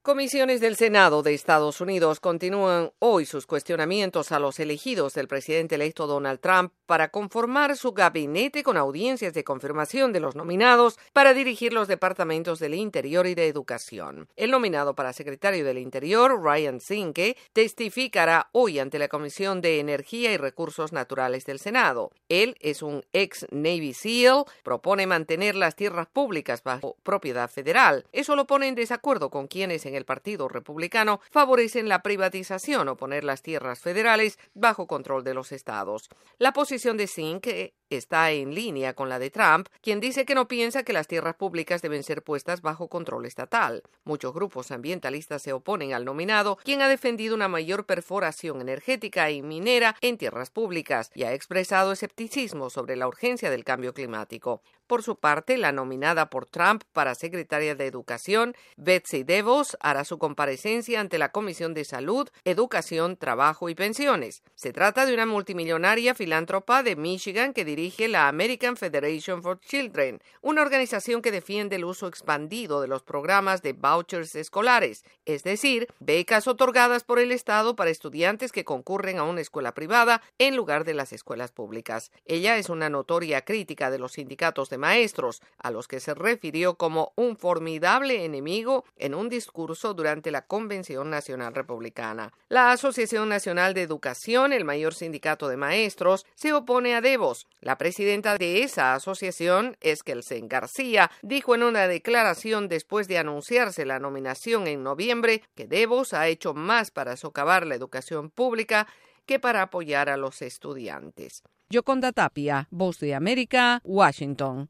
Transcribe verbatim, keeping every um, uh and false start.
Comisiones del Senado de Estados Unidos continúan hoy sus cuestionamientos a los elegidos del presidente electo Donald Trump para conformar su gabinete con audiencias de confirmación de los nominados para dirigir los departamentos del Interior y de Educación. El nominado para secretario del Interior, Ryan Zinke, testificará hoy ante la Comisión de Energía y Recursos Naturales del Senado. Él es un ex Navy SEAL, propone mantener las tierras públicas bajo propiedad federal. Eso lo pone en desacuerdo con quienes en el Partido Republicano favorecen la privatización o poner las tierras federales bajo control de los estados. La posición de Zinke está en línea con la de Trump, quien dice que no piensa que las tierras públicas deben ser puestas bajo control estatal. Muchos grupos ambientalistas se oponen al nominado, quien ha defendido una mayor perforación energética y minera en tierras públicas y ha expresado escepticismo sobre la urgencia del cambio climático. Por su parte, la nominada por Trump para secretaria de Educación, Betsy DeVos, hará su comparecencia ante la Comisión de Salud, Educación, Trabajo y Pensiones. Se trata de una multimillonaria filántropa de Michigan que dirige la American Federation for Children, una organización que defiende el uso expandido de los programas de vouchers escolares, es decir, becas otorgadas por el Estado para estudiantes que concurren a una escuela privada en lugar de las escuelas públicas. Ella es una notoria crítica de los sindicatos de maestros, a los que se refirió como un formidable enemigo en un discurso durante la Convención Nacional Republicana. La Asociación Nacional de Educación, el mayor sindicato de maestros, se opone a DeVos. La presidenta de esa asociación, Eskelsen García, dijo en una declaración después de anunciarse la nominación en noviembre que DeVos ha hecho más para socavar la educación pública que para apoyar a los estudiantes. Yoconda Tapia, Voz de América, Washington.